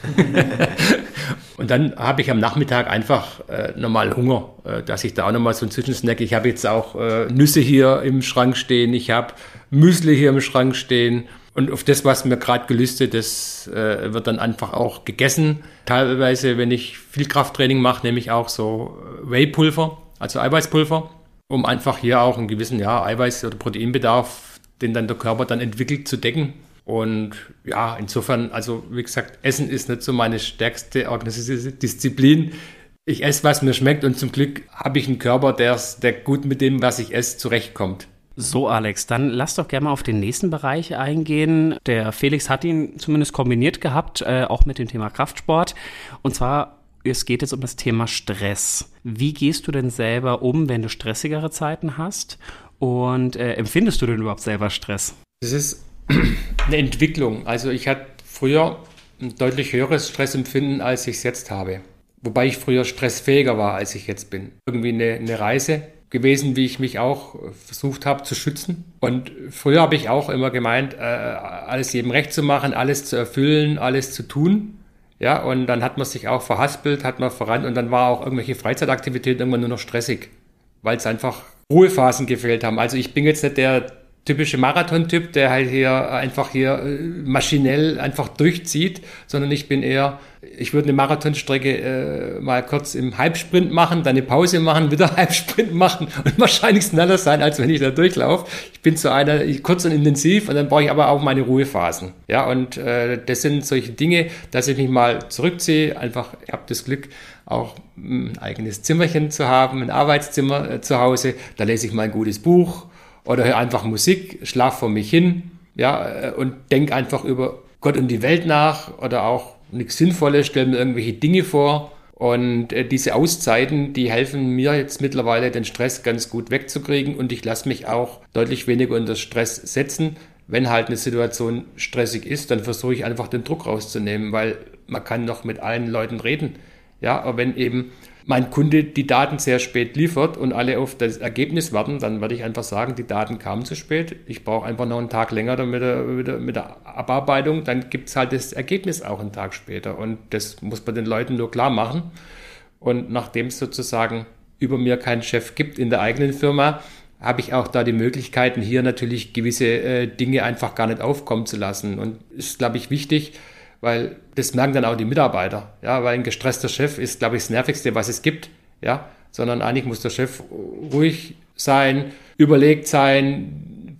Und dann habe ich am Nachmittag einfach äh, normal Hunger, äh, dass ich da auch nochmal so einen Zwischensnack, ich habe jetzt auch äh, Nüsse hier im Schrank stehen, ich habe Müsli hier im Schrank stehen und auf das, was mir gerade gelüstet, das äh, wird dann einfach auch gegessen. Teilweise, wenn ich viel Krafttraining mache, nehme ich auch so Whey-Pulver, also Eiweißpulver, um einfach hier auch einen gewissen ja, Eiweiß- oder Proteinbedarf, den dann der Körper dann entwickelt, zu decken. Und ja, insofern, also wie gesagt, Essen ist nicht so meine stärkste organisierte Disziplin. Ich esse, was mir schmeckt und zum Glück habe ich einen Körper, der, der gut mit dem, was ich esse, zurechtkommt. So, Alex, dann lass doch gerne mal auf den nächsten Bereich eingehen. Der Felix hat ihn zumindest kombiniert gehabt, äh, auch mit dem Thema Kraftsport. Und zwar, es geht jetzt um das Thema Stress. Wie gehst du denn selber um, wenn du stressigere Zeiten hast? Und äh, empfindest du denn überhaupt selber Stress? Das ist eine Entwicklung. Also ich hatte früher ein deutlich höheres Stressempfinden, als ich es jetzt habe. Wobei ich früher stressfähiger war, als ich jetzt bin. Irgendwie eine, eine Reise gewesen, wie ich mich auch versucht habe zu schützen. Und früher habe ich auch immer gemeint, äh, alles jedem recht zu machen, alles zu erfüllen, alles zu tun. Ja, und dann hat man sich auch verhaspelt, hat man voran und dann war auch irgendwelche Freizeitaktivitäten irgendwann nur noch stressig, weil es einfach Ruhephasen gefehlt haben. Also ich bin jetzt nicht der typische Marathon-Typ, der halt hier einfach hier maschinell einfach durchzieht, sondern ich bin eher, ich würde eine Marathonstrecke äh, mal kurz im Halbsprint machen, dann eine Pause machen, wieder Halbsprint machen und wahrscheinlich schneller sein, als wenn ich da durchlaufe. Ich bin zu einer, ich, kurz und intensiv und dann brauche ich aber auch meine Ruhephasen. Ja, und äh, das sind solche Dinge, dass ich mich mal zurückziehe, einfach, ich habe das Glück, auch ein eigenes Zimmerchen zu haben, ein Arbeitszimmer äh, zu Hause, da lese ich mal ein gutes Buch, oder höre einfach Musik, schlaf vor mich hin, ja, und denke einfach über Gott und die Welt nach oder auch nichts Sinnvolles, stelle mir irgendwelche Dinge vor. Und äh, diese Auszeiten, die helfen mir jetzt mittlerweile, den Stress ganz gut wegzukriegen und ich lasse mich auch deutlich weniger unter Stress setzen. Wenn halt eine Situation stressig ist, dann versuche ich einfach den Druck rauszunehmen, weil man kann noch mit allen Leuten reden. Ja, aber wenn eben mein Kunde die Daten sehr spät liefert und alle auf das Ergebnis warten, dann würde ich einfach sagen, die Daten kamen zu spät. Ich brauche einfach noch einen Tag länger mit der, mit der, mit der Abarbeitung. Dann gibt es halt das Ergebnis auch einen Tag später. Und das muss man den Leuten nur klar machen. Und nachdem es sozusagen über mir keinen Chef gibt in der eigenen Firma, habe ich auch da die Möglichkeiten, hier natürlich gewisse äh, Dinge einfach gar nicht aufkommen zu lassen. Und ist, glaube ich, wichtig, weil das merken dann auch die Mitarbeiter, ja, weil ein gestresster Chef ist, glaube ich, das Nervigste, was es gibt, ja, sondern eigentlich muss der Chef ruhig sein, überlegt sein,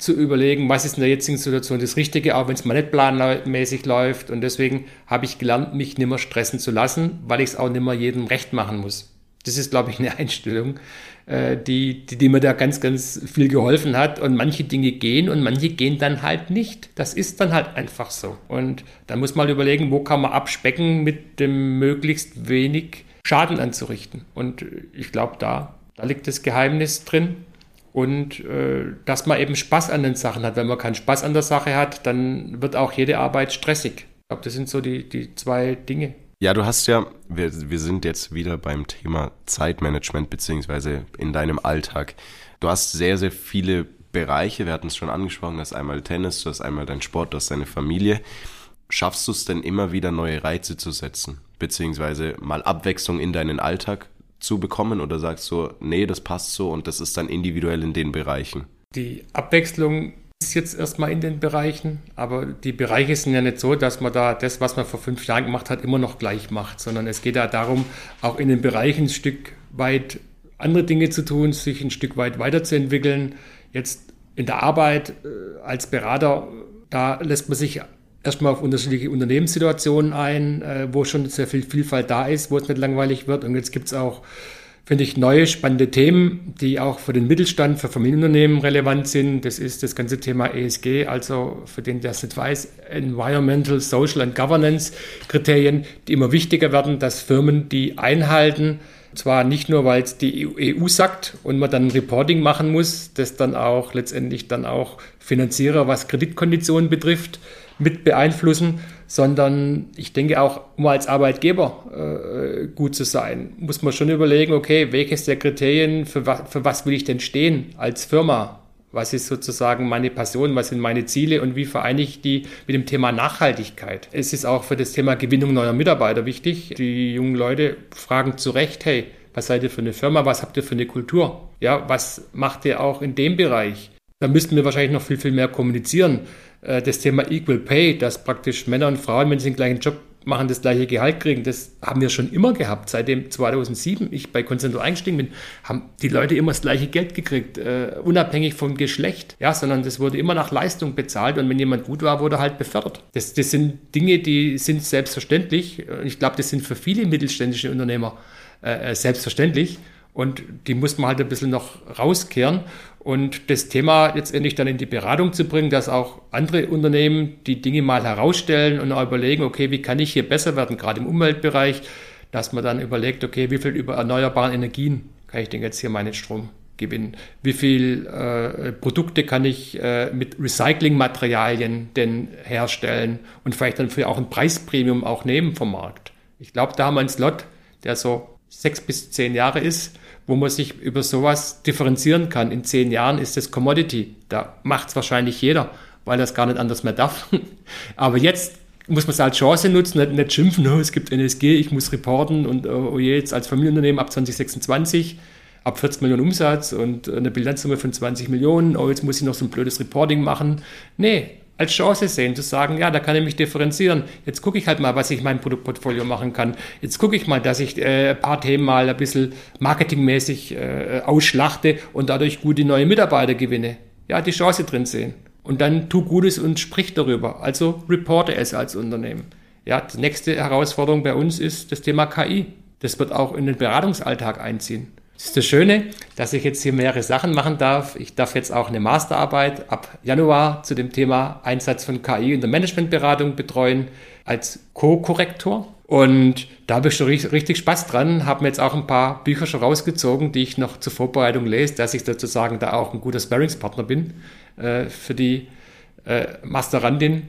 zu überlegen, was ist in der jetzigen Situation das Richtige, auch wenn es mal nicht planmäßig läuft. Und deswegen habe ich gelernt, mich nicht mehr stressen zu lassen, weil ich es auch nicht mehr jedem recht machen muss. Das ist, glaube ich, eine Einstellung, äh, die, die, die mir da ganz, ganz viel geholfen hat. Und manche Dinge gehen und manche gehen dann halt nicht. Das ist dann halt einfach so. Und dann muss man überlegen, wo kann man abspecken, mit dem möglichst wenig Schaden anzurichten. Und ich glaube, da, da liegt das Geheimnis drin. Und äh, dass man eben Spaß an den Sachen hat. Wenn man keinen Spaß an der Sache hat, dann wird auch jede Arbeit stressig. Ich glaube, das sind so die, die zwei Dinge. Ja, du hast ja, wir, wir sind jetzt wieder beim Thema Zeitmanagement beziehungsweise in deinem Alltag. Du hast sehr, sehr viele Bereiche, wir hatten es schon angesprochen, du hast einmal Tennis, du hast einmal deinen Sport, du hast deine Familie. Schaffst du es denn immer wieder neue Reize zu setzen, beziehungsweise mal Abwechslung in deinen Alltag zu bekommen oder sagst du, nee, das passt so und das ist dann individuell in den Bereichen? Die Abwechslung ist jetzt erstmal in den Bereichen, aber die Bereiche sind ja nicht so, dass man da das, was man vor fünf Jahren gemacht hat, immer noch gleich macht, sondern es geht ja darum, auch in den Bereichen ein Stück weit andere Dinge zu tun, sich ein Stück weit weiterzuentwickeln. Jetzt in der Arbeit äh, als Berater, da lässt man sich erstmal auf unterschiedliche Unternehmenssituationen ein, äh, wo schon sehr viel Vielfalt da ist, wo es nicht langweilig wird. Und jetzt gibt es auch, finde ich, neue spannende Themen, die auch für den Mittelstand, für Familienunternehmen relevant sind. Das ist das ganze Thema E S G, also für den, der es nicht weiß, Environmental, Social and Governance Kriterien, die immer wichtiger werden, dass Firmen die einhalten. Zwar nicht nur, weil es die E U sagt und man dann Reporting machen muss, das dann auch letztendlich dann auch Finanzierer, was Kreditkonditionen betrifft, mit beeinflussen, sondern ich denke auch, um als Arbeitgeber äh, gut zu sein, muss man schon überlegen, okay, welches der Kriterien, für was, für was will ich denn stehen als Firma? Was ist sozusagen meine Passion, was sind meine Ziele und wie vereine ich die mit dem Thema Nachhaltigkeit? Es ist auch für das Thema Gewinnung neuer Mitarbeiter wichtig. Die jungen Leute fragen zu Recht, hey, was seid ihr für eine Firma, was habt ihr für eine Kultur? Ja, was macht ihr auch in dem Bereich? Da müssten wir wahrscheinlich noch viel, viel mehr kommunizieren. Das Thema Equal Pay, dass praktisch Männer und Frauen, wenn sie den gleichen Job machen, das gleiche Gehalt kriegen, das haben wir schon immer gehabt. Seitdem zweitausendsieben ich bei Concentric eingestiegen bin, haben die Leute immer das gleiche Geld gekriegt, uh, unabhängig vom Geschlecht, ja, sondern das wurde immer nach Leistung bezahlt und wenn jemand gut war, wurde er halt befördert. Das, das sind Dinge, die sind selbstverständlich. Ich glaube, das sind für viele mittelständische Unternehmer uh, selbstverständlich. Und die muss man halt ein bisschen noch rauskehren und das Thema letztendlich dann in die Beratung zu bringen, dass auch andere Unternehmen die Dinge mal herausstellen und auch überlegen, okay, wie kann ich hier besser werden, gerade im Umweltbereich, dass man dann überlegt, okay, wie viel über erneuerbare Energien kann ich denn jetzt hier meinen Strom gewinnen? Wie viel äh, Produkte kann ich äh, mit Recyclingmaterialien denn herstellen und vielleicht dann für auch ein Preispremium auch nehmen vom Markt? Ich glaube, da haben wir einen Slot, der so sechs bis zehn Jahre ist, wo man sich über sowas differenzieren kann. In zehn Jahren ist das Commodity. Da macht es wahrscheinlich jeder, weil das gar nicht anders mehr darf. Aber jetzt muss man es als Chance nutzen, nicht, nicht schimpfen, oh, es gibt N S G, ich muss reporten und oh je, jetzt als Familienunternehmen ab zwanzig sechsundzwanzig, ab vierzig Millionen Umsatz und eine Bilanzsumme von zwanzig Millionen, oh, jetzt muss ich noch so ein blödes Reporting machen. Nee, als Chance sehen, zu sagen, ja, da kann ich mich differenzieren. Jetzt gucke ich halt mal, was ich in meinem Produktportfolio machen kann. Jetzt gucke ich mal, dass ich äh, ein paar Themen mal ein bisschen marketingmäßig äh, ausschlachte und dadurch gute neue Mitarbeiter gewinne. Ja, die Chance drin sehen. Und dann tu Gutes und sprich darüber. Also reporte es als Unternehmen. Ja, die nächste Herausforderung bei uns ist das Thema K I. Das wird auch in den Beratungsalltag einziehen. Das ist das Schöne, dass ich jetzt hier mehrere Sachen machen darf. Ich darf jetzt auch eine Masterarbeit ab Januar zu dem Thema Einsatz von K I in der Managementberatung betreuen als Co-Korrektor. Und da habe ich schon richtig, richtig Spaß dran, habe mir jetzt auch ein paar Bücher schon rausgezogen, die ich noch zur Vorbereitung lese, dass ich sozusagen da auch ein guter Sparringspartner bin äh, für die äh, Masterandin.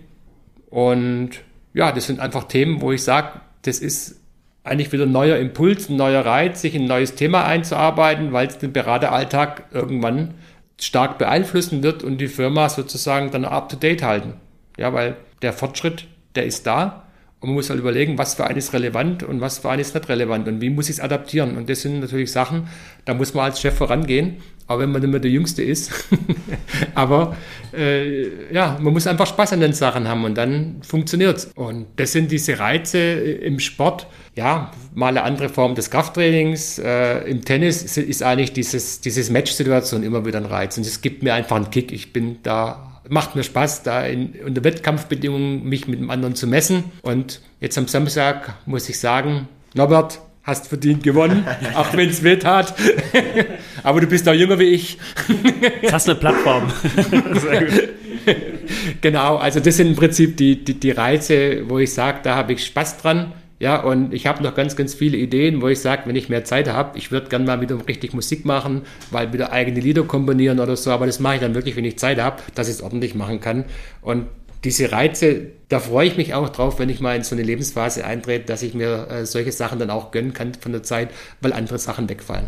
Und ja, das sind einfach Themen, wo ich sage, das ist eigentlich wieder ein neuer Impuls, ein neuer Reiz, sich in ein neues Thema einzuarbeiten, weil es den Berateralltag irgendwann stark beeinflussen wird und die Firma sozusagen dann up-to-date halten. Ja, weil der Fortschritt, der ist da und man muss halt überlegen, was für einen ist relevant und was für einen ist nicht relevant und wie muss ich es adaptieren. Und das sind natürlich Sachen, da muss man als Chef vorangehen auch wenn man nicht mehr der Jüngste ist. Aber äh, ja, man muss einfach Spaß an den Sachen haben und dann funktioniert's. Und das sind diese Reize im Sport. Ja, mal eine andere Form des Krafttrainings. Äh, Im Tennis ist eigentlich dieses, dieses Match-Situation immer wieder ein Reiz. Und es gibt mir einfach einen Kick. Ich bin da, macht mir Spaß, da in, unter Wettkampfbedingungen mich mit dem anderen zu messen. Und jetzt am Samstag muss ich sagen, Norbert, hast verdient gewonnen, auch wenn es weh tat. Aber du bist auch jünger wie ich. Jetzt hast du eine Plattform. Sehr gut. Genau, also das sind im Prinzip die, die, die Reize, wo ich sage, da habe ich Spaß dran. Ja, und ich habe noch ganz, ganz viele Ideen, wo ich sage, wenn ich mehr Zeit habe, ich würde gerne mal wieder richtig Musik machen, mal wieder eigene Lieder komponieren oder so, aber das mache ich dann wirklich, wenn ich Zeit habe, dass ich es ordentlich machen kann. Und diese Reize, da freue ich mich auch drauf, wenn ich mal in so eine Lebensphase eintrete, dass ich mir äh, solche Sachen dann auch gönnen kann von der Zeit, weil andere Sachen wegfallen.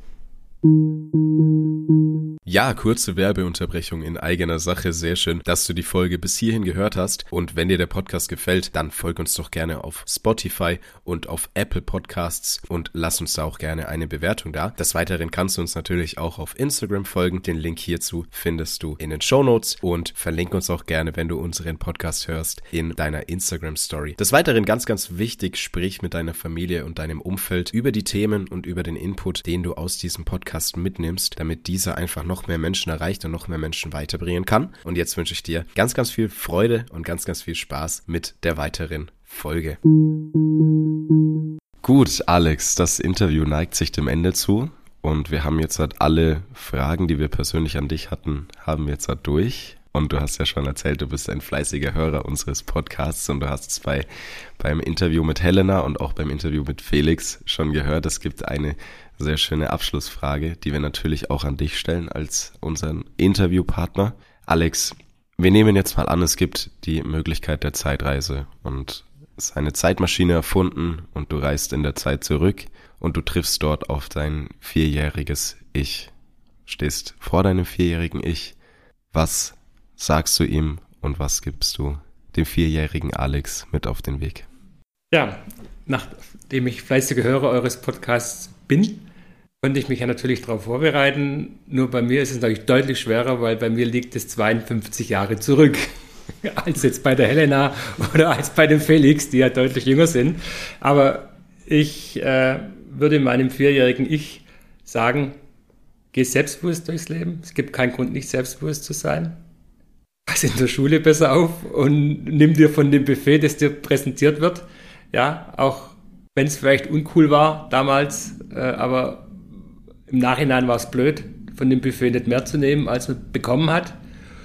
Ja, kurze Werbeunterbrechung in eigener Sache. Sehr schön, dass du die Folge bis hierhin gehört hast. Und wenn dir der Podcast gefällt, dann folg uns doch gerne auf Spotify und auf Apple Podcasts und lass uns da auch gerne eine Bewertung da. Des Weiteren kannst du uns natürlich auch auf Instagram folgen. Den Link hierzu findest du in den Shownotes und verlink uns auch gerne, wenn du unseren Podcast hörst, in deiner Instagram-Story. Des Weiteren ganz, ganz wichtig, sprich mit deiner Familie und deinem Umfeld über die Themen und über den Input, den du aus diesem Podcast mitnimmst, damit dieser einfach noch mehr Menschen erreicht und noch mehr Menschen weiterbringen kann. Und jetzt wünsche ich dir ganz, ganz viel Freude und ganz, ganz viel Spaß mit der weiteren Folge. Gut, Alex, das Interview neigt sich dem Ende zu und wir haben jetzt halt alle Fragen, die wir persönlich an dich hatten, haben wir jetzt halt durch. Und du hast ja schon erzählt, du bist ein fleißiger Hörer unseres Podcasts und du hast es bei, beim Interview mit Helena und auch beim Interview mit Felix schon gehört. Es gibt eine sehr schöne Abschlussfrage, die wir natürlich auch an dich stellen als unseren Interviewpartner. Alex, wir nehmen jetzt mal an, es gibt die Möglichkeit der Zeitreise und es ist eine Zeitmaschine erfunden und du reist in der Zeit zurück und du triffst dort auf dein vierjähriges Ich. Stehst vor deinem vierjährigen Ich. Was sagst du ihm und was gibst du dem vierjährigen Alex mit auf den Weg? Ja, nachdem ich fleißiger Hörer eures Podcasts bin, konnte ich mich ja natürlich darauf vorbereiten. Nur bei mir ist es natürlich deutlich schwerer, weil bei mir liegt es zweiundfünfzig Jahre zurück. Als jetzt bei der Helena oder als bei dem Felix, die ja deutlich jünger sind. Aber ich äh, würde meinem vierjährigen Ich sagen, geh selbstbewusst durchs Leben. Es gibt keinen Grund, nicht selbstbewusst zu sein. Pass in der Schule besser auf und nimm dir von dem Buffet, das dir präsentiert wird. Ja, auch wenn es vielleicht uncool war damals, äh, aber im Nachhinein war es blöd, von dem Buffet nicht mehr zu nehmen, als man bekommen hat.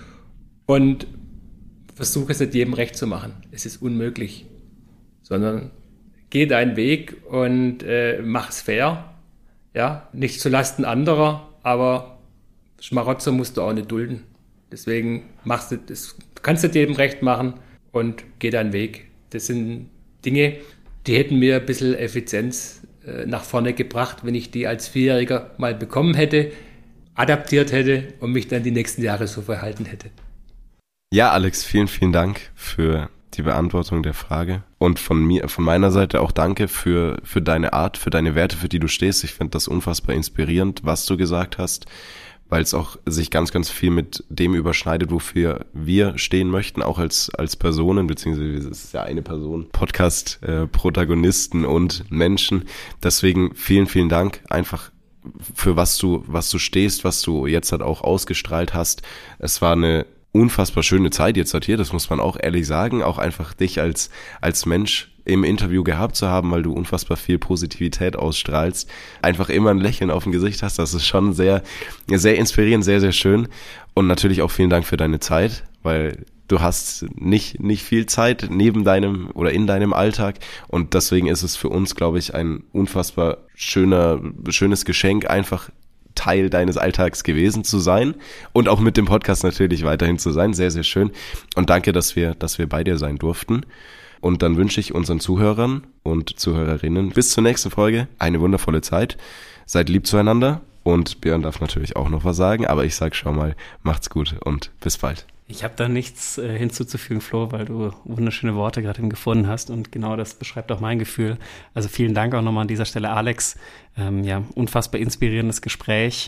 Und versuche es nicht jedem recht zu machen. Es ist unmöglich. Sondern geh deinen Weg und äh, mach es fair. Ja, nicht zulasten anderer, aber Schmarotzer musst du auch nicht dulden. Deswegen machst du das, kannst du nicht jedem recht machen und geh deinen Weg. Das sind Dinge, die hätten mir ein bisschen Effizienz äh, nach vorne gebracht, wenn ich die als Vierjähriger mal bekommen hätte, adaptiert hätte und mich dann die nächsten Jahre so verhalten hätte. Ja, Alex, vielen, vielen Dank für die Beantwortung der Frage. Und von mir, von meiner Seite auch danke für, für deine Art, für deine Werte, für die du stehst. Ich finde das unfassbar inspirierend, was du gesagt hast, weil es auch sich ganz, ganz viel mit dem überschneidet, wofür wir stehen möchten, auch als als Personen, beziehungsweise es ist ja eine Person, Podcast-Protagonisten äh, und Menschen. Deswegen vielen, vielen Dank einfach für was du was du stehst, was du jetzt halt auch ausgestrahlt hast. Es war eine unfassbar schöne Zeit jetzt halt hier, das muss man auch ehrlich sagen, auch einfach dich als als Mensch im Interview gehabt zu haben, weil du unfassbar viel Positivität ausstrahlst, einfach immer ein Lächeln auf dem Gesicht hast, das ist schon sehr, sehr inspirierend, sehr, sehr schön und natürlich auch vielen Dank für deine Zeit, weil du hast nicht, nicht viel Zeit neben deinem oder in deinem Alltag und deswegen ist es für uns, glaube ich, ein unfassbar schöner, schönes Geschenk, einfach Teil deines Alltags gewesen zu sein und auch mit dem Podcast natürlich weiterhin zu sein, sehr, sehr schön und danke, dass wir, dass wir bei dir sein durften. Und dann wünsche ich unseren Zuhörern und Zuhörerinnen bis zur nächsten Folge eine wundervolle Zeit. Seid lieb zueinander und Björn darf natürlich auch noch was sagen, aber ich sag schon mal, macht's gut und bis bald. Ich habe da nichts äh, hinzuzufügen, Flo, weil du wunderschöne Worte gerade eben gefunden hast und genau das beschreibt auch mein Gefühl. Also vielen Dank auch nochmal an dieser Stelle, Alex. Ähm, ja, unfassbar inspirierendes Gespräch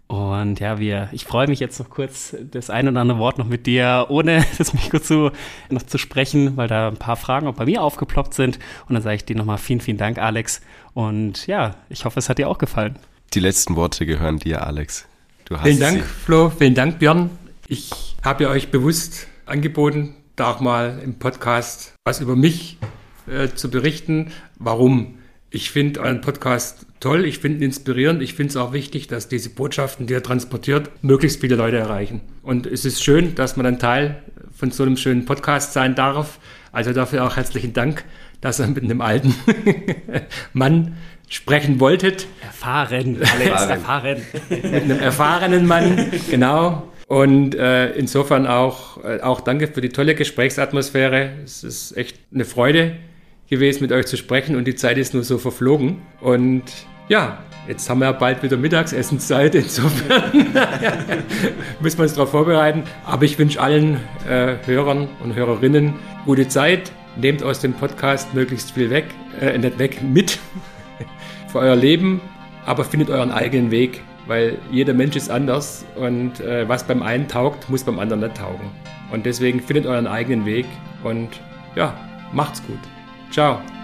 Und ja, wir, ich freue mich jetzt noch kurz, das ein oder andere Wort noch mit dir, ohne das Mikro zu, noch zu sprechen, weil da ein paar Fragen auch bei mir aufgeploppt sind. Und dann sage ich dir nochmal vielen, vielen Dank, Alex. Und ja, ich hoffe, es hat dir auch gefallen. Die letzten Worte gehören dir, Alex. Du hast vielen Dank, sie. Flo. Vielen Dank, Björn. Ich habe ja euch bewusst angeboten, da auch mal im Podcast was über mich äh, zu berichten. Warum? Ich finde euren Podcast toll, ich finde ihn inspirierend, ich finde es auch wichtig, dass diese Botschaften, die er transportiert, möglichst viele Leute erreichen. Und es ist schön, dass man ein Teil von so einem schönen Podcast sein darf. Also dafür auch herzlichen Dank, dass ihr mit einem alten Mann sprechen wolltet. Erfahren, Alex, erfahren. Mit einem erfahrenen Mann, genau. Und äh, insofern auch, äh, auch danke für die tolle Gesprächsatmosphäre. Es ist echt eine Freude gewesen, mit euch zu sprechen und die Zeit ist nur so verflogen. Und ja, jetzt haben wir ja bald wieder Mittagsessenszeit, insofern müssen wir uns darauf vorbereiten. Aber ich wünsche allen äh, Hörern und Hörerinnen gute Zeit. Nehmt aus dem Podcast möglichst viel weg, äh, nicht weg, mit für euer Leben, aber findet euren eigenen Weg, weil jeder Mensch ist anders und äh, was beim einen taugt, muss beim anderen nicht taugen. Und deswegen findet euren eigenen Weg und ja, macht's gut. Ciao.